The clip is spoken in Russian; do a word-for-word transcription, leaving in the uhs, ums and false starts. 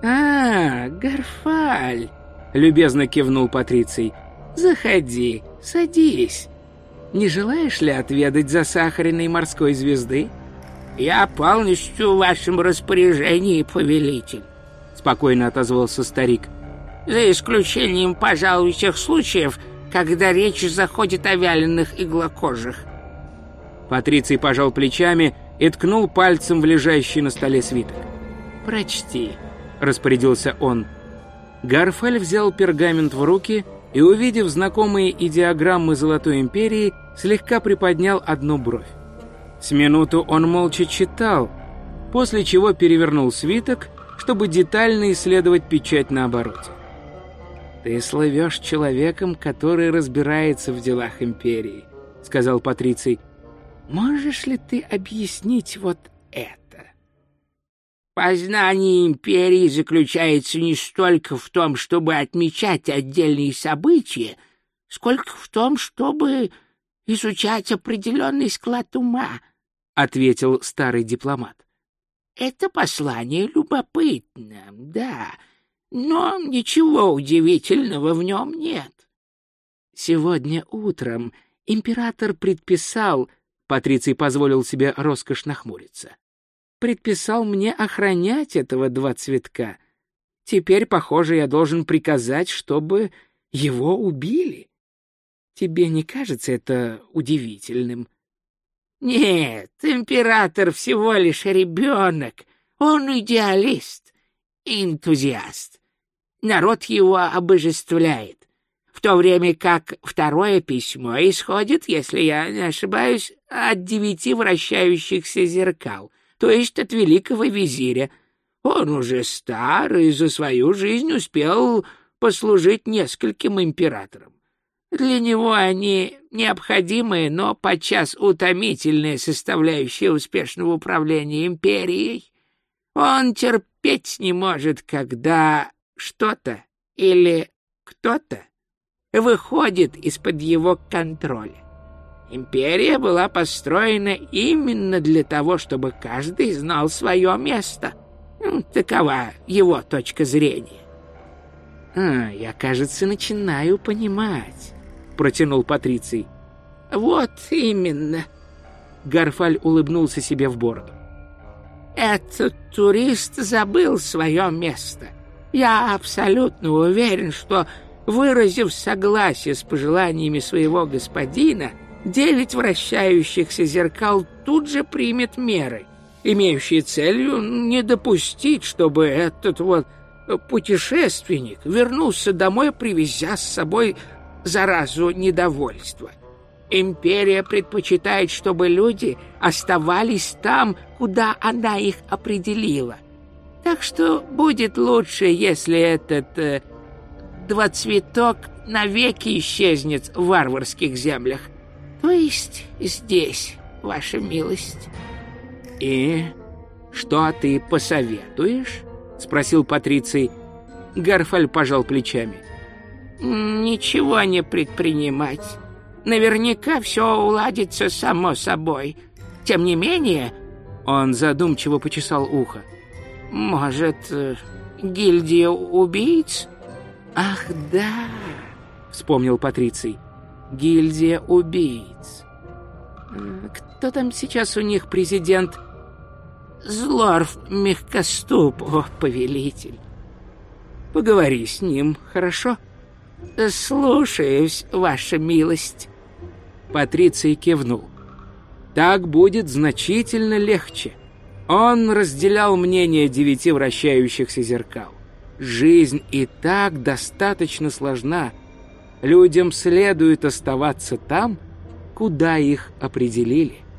«А, Гарфаль!» — любезно кивнул Патриций. «Заходи, садись. Не желаешь ли отведать засахаренной морской звезды?» «Я полностью в вашем распоряжении, повелитель», — спокойно отозвался старик. «За исключением, пожалуй, тех случаев, когда речь заходит о вяленых иглокожих». Патриций пожал плечами и ткнул пальцем в лежащий на столе свиток. «Прочти», — распорядился он. Гарфаль взял пергамент в руки и, увидев знакомые идеограммы Золотой Империи, слегка приподнял одну бровь. С минуту он молча читал, после чего перевернул свиток, чтобы детально исследовать печать на обороте. «Ты слывешь человеком, который разбирается в делах Империи», — сказал Патриций. «Можешь ли ты объяснить вот это?» «Познание Империи заключается не столько в том, чтобы отмечать отдельные события, сколько в том, чтобы изучать определенный склад ума», — ответил старый дипломат. «Это послание любопытно, да, но ничего удивительного в нем нет». «Сегодня утром император предписал...» Патриций позволил себе роскошь нахмуриться. «Предписал мне охранять этого два цветка. Теперь, похоже, я должен приказать, чтобы его убили. Тебе не кажется это удивительным?» «Нет, император всего лишь ребенок. Он идеалист, энтузиаст. Народ его обожествляет. В то время как второе письмо исходит, если я не ошибаюсь, от девяти вращающихся зеркал, то есть от великого визиря. Он уже стар и за свою жизнь успел послужить нескольким императорам. Для него они необходимые, но подчас утомительная составляющая успешного управления империей. Он терпеть не может, когда что-то или кто-то выходит из-под его контроля. Империя была построена именно для того, чтобы каждый знал свое место. Такова его точка зрения. «А, я, кажется, начинаю понимать», — протянул Патриций. «Вот именно», — Гарфаль улыбнулся себе в бороду. «Этот турист забыл свое место. Я абсолютно уверен, что, выразив согласие с пожеланиями своего господина, девять вращающихся зеркал тут же примет меры, имеющие целью не допустить, чтобы этот вот путешественник вернулся домой, привезя с собой заразу недовольства. Империя предпочитает, чтобы люди оставались там, куда она их определила. Так что будет лучше, если этот э, двоцветок навеки исчезнет в варварских землях. То есть здесь, ваша милость». «И что ты посоветуешь?» — спросил Патриций. Гарфаль пожал плечами. «Ничего не предпринимать. Наверняка все уладится само собой. Тем не менее...» Он задумчиво почесал ухо. «Может, гильдия убийц?» «Ах, да!» — вспомнил Патриций. «Гильдия убийц. Кто там сейчас у них президент?» «Злорф Мягкоступ, о, повелитель». «Поговори с ним, хорошо?» «Слушаюсь, ваша милость». Патриций кивнул. «Так будет значительно легче». Он разделял мнение девяти вращающихся зеркал. Жизнь и так достаточно сложна. Людям следует оставаться там, куда их определили.